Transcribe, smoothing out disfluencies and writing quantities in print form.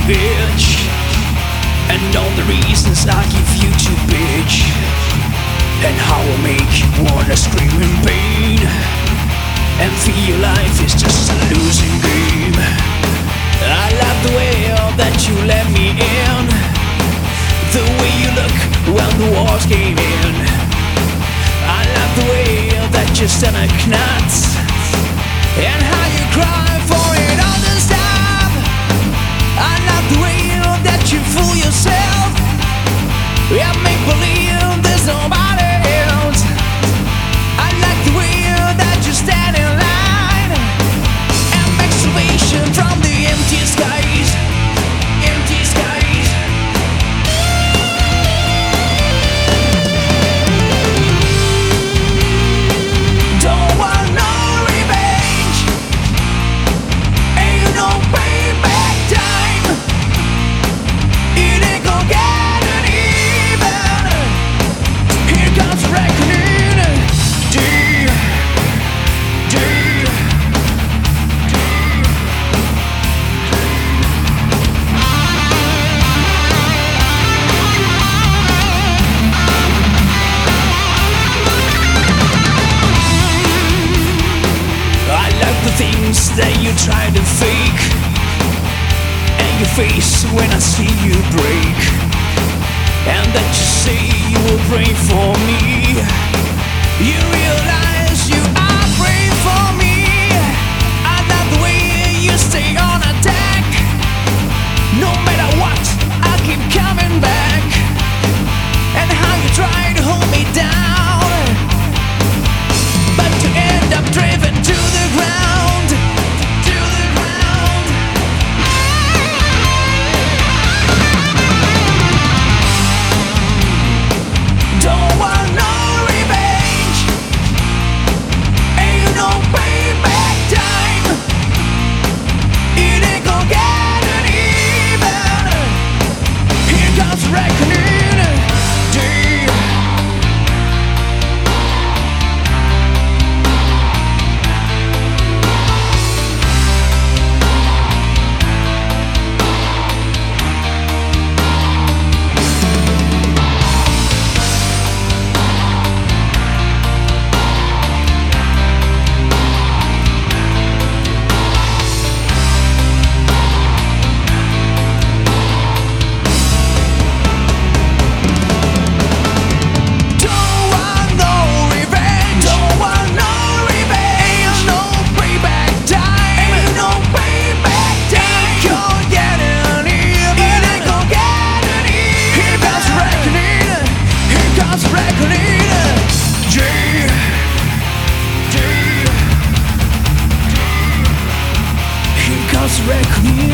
bitch, and all the reasons I give you to bitch, and how I make you wanna scream in pain, and feel life is just a losing game. I love the way that you let me in, the way you look when the walls came in. I love the way that you stomach nuts, and how you cry for it all this time. I love the way that you fool yourself, yeah, make believe there's nobody else. I like the way that you stand in line and make salvation from the empty skies, empty skies. Don't want no revenge, ain't no payback time. It ain't gonna get any even. Here comes reckoning. Deep, deep, I love the things that you try to fake, and your face when I see you break, and that you say you will pray for me. You realize you are praying for me. I love the way you stay on attack. No matter what, I keep coming back, and how you try to hold me down, but you end up driven to the ground, to the ground. Don't want no revenge, ain't no payback time. It ain't gonna get any even. Here comes reckoning. Deep, reckoning.